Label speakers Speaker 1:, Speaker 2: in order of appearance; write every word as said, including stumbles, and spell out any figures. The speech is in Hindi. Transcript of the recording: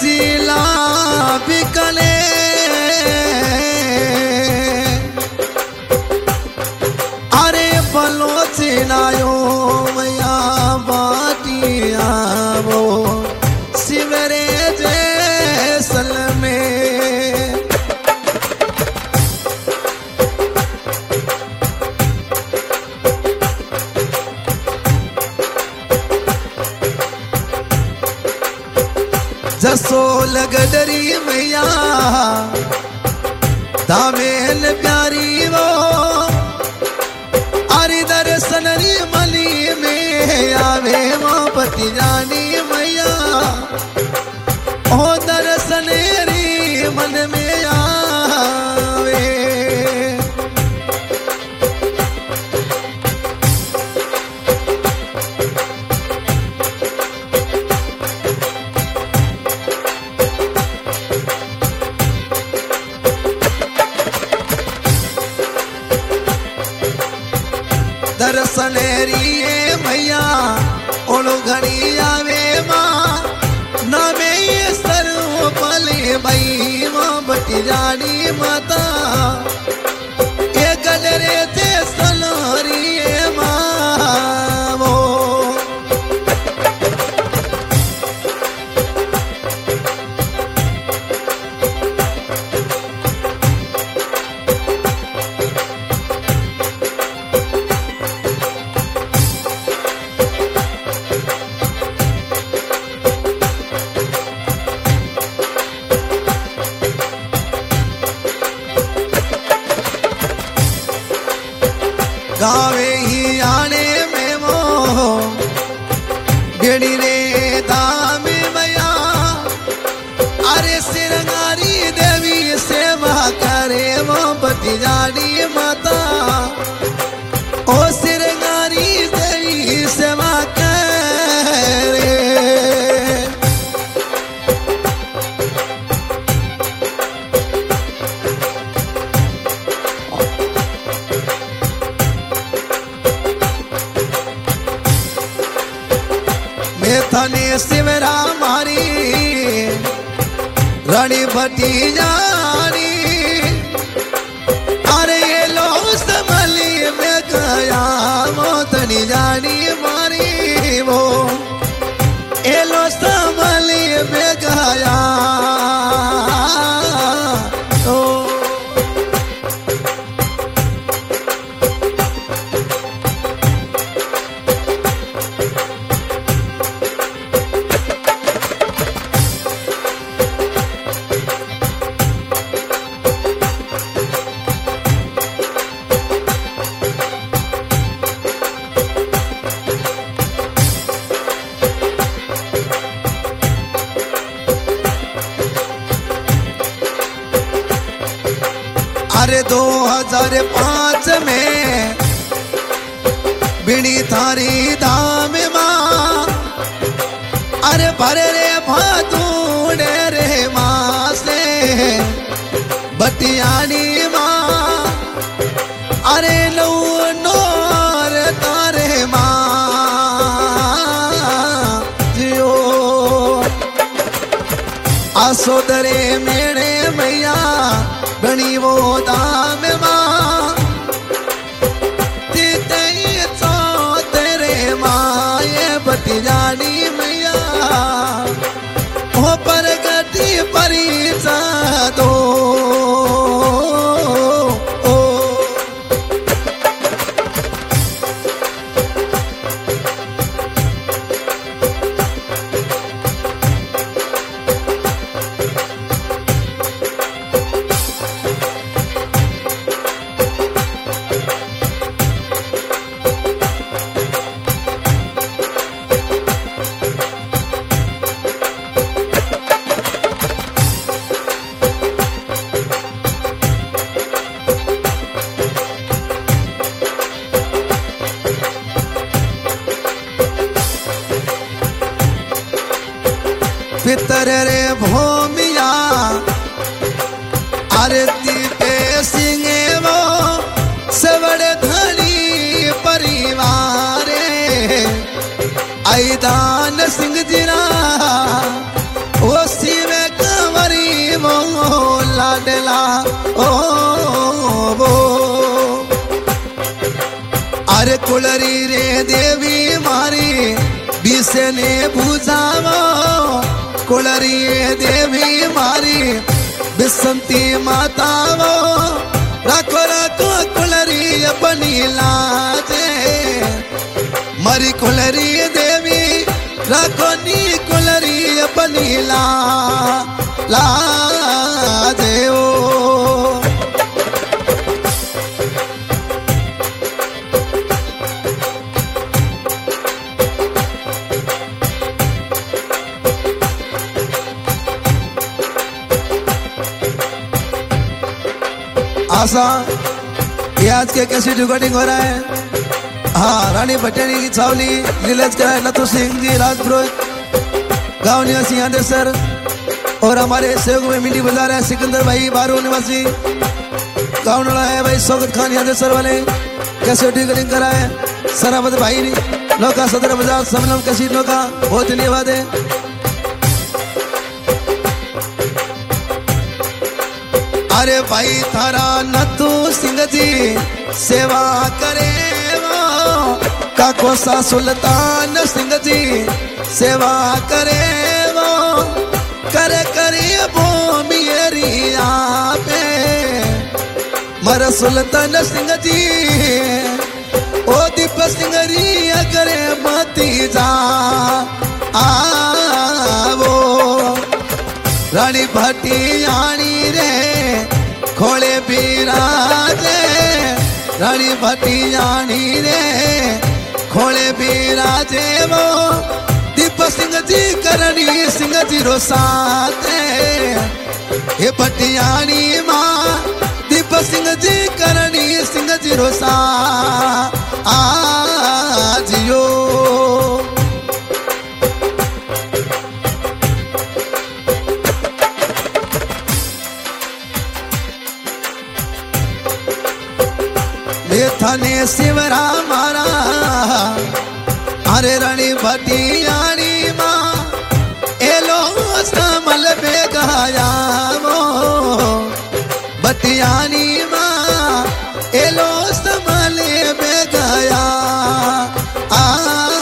Speaker 1: जिला बिकले अरे बलोचनायो मैया बाटिया वो शिवरे जैसल में जसो लगडरी मैया दामेल प्यारी वो अरे दर्शन री मली में आवे मां पति जानी मैया ओ दर्शन री मन में आवे दर्शन री मैया ओलो घड़ी आवे मां ना में सर्व पले भाई मां बटी जानी माता ये गलरे ते सलोरी मां वो गावे ही आने में वो गेड़ी रे दाम मैया अरे सिरंगारी देवी सेवा करे वो पति जानी माता ओ सिरंगारी देवी सेवा करे थने शिवरा मारी रानी भटी जानी अरे ये लो संभली में गया मोतनी जानी मारी वो ये लो संभली में गया तो अरे दो हजार पांच में बिनी थारी धाम मां अरे भरे रे भातूड़े रे मां से बटियानी मां अरे लो नोर तारे मां जियो आसोदरे मेरे मैया बनी वो दाम मां तेरे माँ ये बती जानी मैया हो पर गति परिचा दो पितर रे भूमिया आरती पे सिंगे वो सवड़ धनी परिवार आई दान सिंह जिरा ओ शिवे पटेला ओ वो अरे कुलरी रे देवी मारी बीसे ने बुझावो कुलरी देवी मारी बिसंती मातावो राखो राखो कुलरी अपनी लाजे मरी कुलरी देवी राखो नी कुलरी अपनी ला लाजे ओ आशा ये आज के कैसी रिकॉर्डिंग हो रहा है। हाँ, रानी भटेनी की छावनी नीलेज कराए नथु सिंह जी राजपुरोहित गांव निवासी आंदे सर और हमारे सहयोग में मिंडी बाजार है सिकंदर भाई बारू निवासी गांव नड़ा है भाई स्वागत खान यादव सर वाले कैसे रिकॉर्डिंग कराए सराबत भाई नौका सदर बाजार सम्मेलन कैसी नौका बहुत धन्यवाद है। अरे भाई थारा नथु सिंह जी सेवा करे वो काको सा सुल्तान सिंह जी सेवा करे वो करे करे वो मेरी आपे मर सुल्तान सिंह जी ओ दीप सिंह री करे मती जा आवो रानी भटियाणी रे खोले बिराजे रानी भटियाणी रे खोले बिराजे वो दीप सिंह जी करणी सिंह जी रो साथे ये भटियाणी माँ दीप सिंह जी करणी सिंह जी रो सा आजियो थाने शिवरा मारा अरे रानी भटियाणी माँ एलो समल पे गाया वो भटियाणी माँ एलो समल पे गाया आ